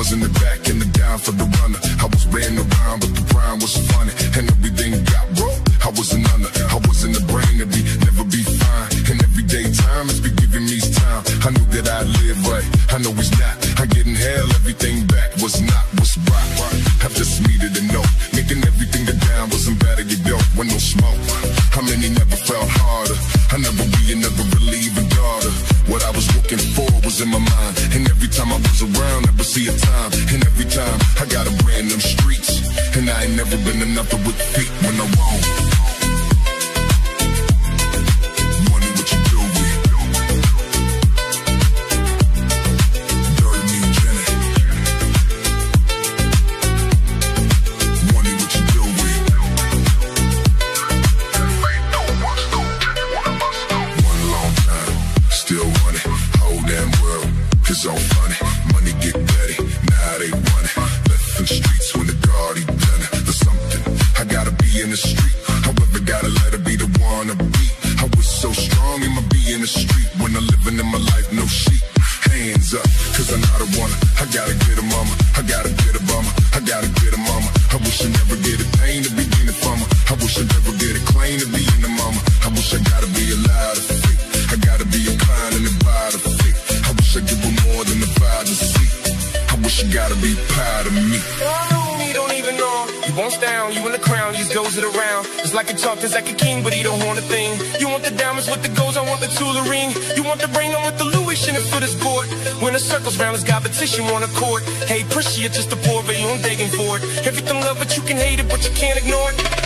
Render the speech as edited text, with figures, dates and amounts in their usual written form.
was in the back and the down for the runner. I was ran around, but the grind was funny, and everything got broke. I wasn't under, I wasn't the brain to be, never be fine. And everyday time has been giving me time. I knew that I'd live right, I know he's not. I getting hell, everything back was not what's right. I just needed to know, making everything go down wasn't bad to get dope with no smoke. How many never felt harder? I never be and never believe in daughter. What I was looking for was in my mind, and every time I was around, never see a time. And every time I got a brand them streets, and I ain't never been another with feet when I'm wrong. It's all funny, money get dirty, now they want it. Left in the streets when the Gotti done it. There's something, I gotta be in the street. However, gotta let her be the one to be. I was so strong in my be in the street. When I'm living in my life, no sheep. Hands up, cause I'm not a one. I gotta get a mama, I gotta get a bummer. I gotta get a mama. I wish I never get a pain to be in the farmer. I wish I never get a claim to be in the mama. I wish I gotta be allowed to fake. I gotta be inclined and about to fake. I wish I give her more than the vibe to see. I wish you gotta be proud of me. You don't even know. He wants down, you in the crown, he just goes it around. It's like a talk, it's like a king, but he don't want a thing. You want the diamonds with the golds, I want the Tula ring. You want the ring, I want the Louis, shouldn't for the sport. When the circles round, it's competition on a court. Hey, Prissy, it's just a poor, but you ain't digging for it. Everything love, but you can hate it, but you can't ignore it.